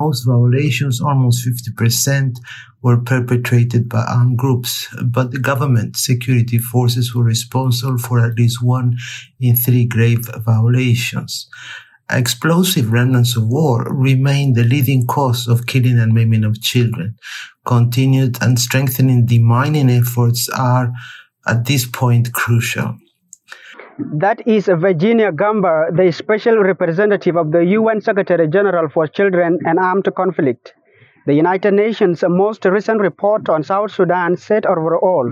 Most violations, almost 50%, were perpetrated by armed groups, but the government security forces were responsible for at least 1 in 3 grave violations. Explosive remnants of war remain the leading cause of killing and maiming of children. Continued and strengthening demining efforts are, at this point, crucial. That is Virginia Gamba, the Special Representative of the UN Secretary General for Children and Armed Conflict. The United Nations' most recent report on South Sudan said overall,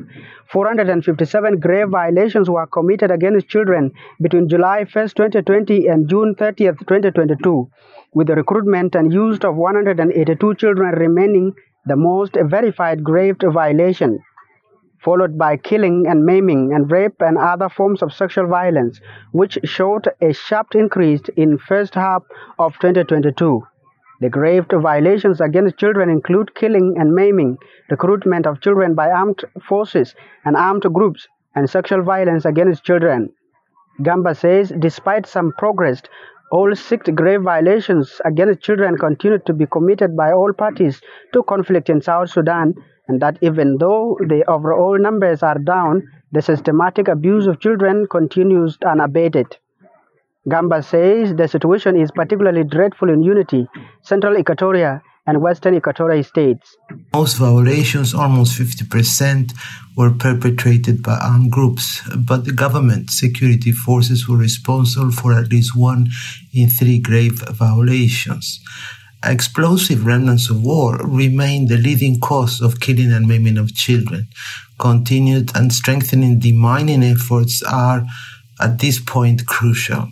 457 grave violations were committed against children between July 1, 2020 and June 30, 2022, with the recruitment and use of 182 children remaining the most verified grave violation, followed by killing and maiming and rape and other forms of sexual violence, which showed a sharp increase in first half of 2022. The grave violations against children include killing and maiming, recruitment of children by armed forces and armed groups, and sexual violence against children. Gamba says despite some progress, all 6 grave violations against children continue to be committed by all parties to conflict in South Sudan, and that even though the overall numbers are down, the systematic abuse of children continues unabated. Gamba says the situation is particularly dreadful in Unity, Central Equatoria, and Western Equatoria states. Most violations, almost 50%, were perpetrated by armed groups, but the government security forces were responsible for at least 1 in 3 grave violations. Explosive remnants of war remain the leading cause of killing and maiming of children. Continued and strengthening demining efforts are, at this point, crucial.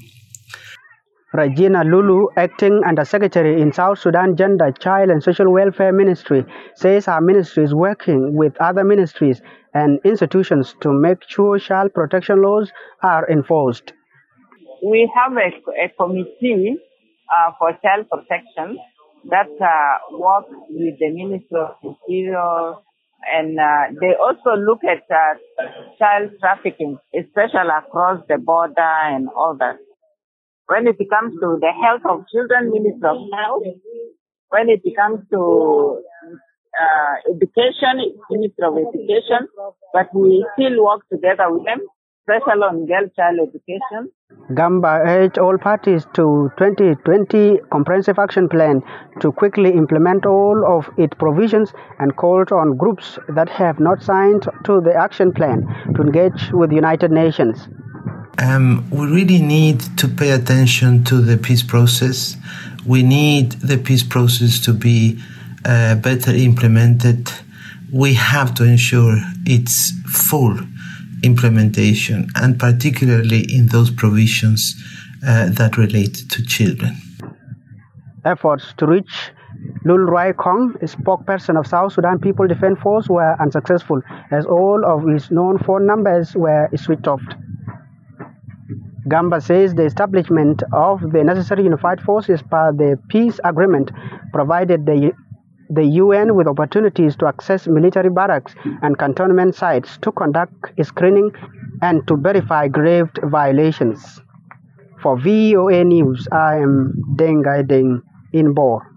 Regina Lulu, acting Undersecretary in South Sudan Gender, Child and Social Welfare Ministry, says her ministry is working with other ministries and institutions to make sure child protection laws are enforced. We have a committee for child protection that works with the Ministry of Interior, and they also look at child trafficking, especially across the border and all that. When it comes to the health of children, Ministry of Health. When it comes to education, Ministry of Education. But we still work together with them, especially on girl child education. Gamba urged all parties to 2020 Comprehensive Action Plan to quickly implement all of its provisions and called on groups that have not signed to the action plan to engage with the United Nations. We really need to pay attention to the peace process. We need the peace process to be better implemented. We have to ensure its full implementation, and particularly in those provisions that relate to children. Efforts to reach Lul Rai Kong, spokesperson of South Sudan People Defense Force, were unsuccessful as all of his known phone numbers were switched off. Gamba says the establishment of the necessary unified forces per the peace agreement provided the UN with opportunities to access military barracks and cantonment sites to conduct screening and to verify grave violations. For VOA News, I am Dengai Deng in Bor.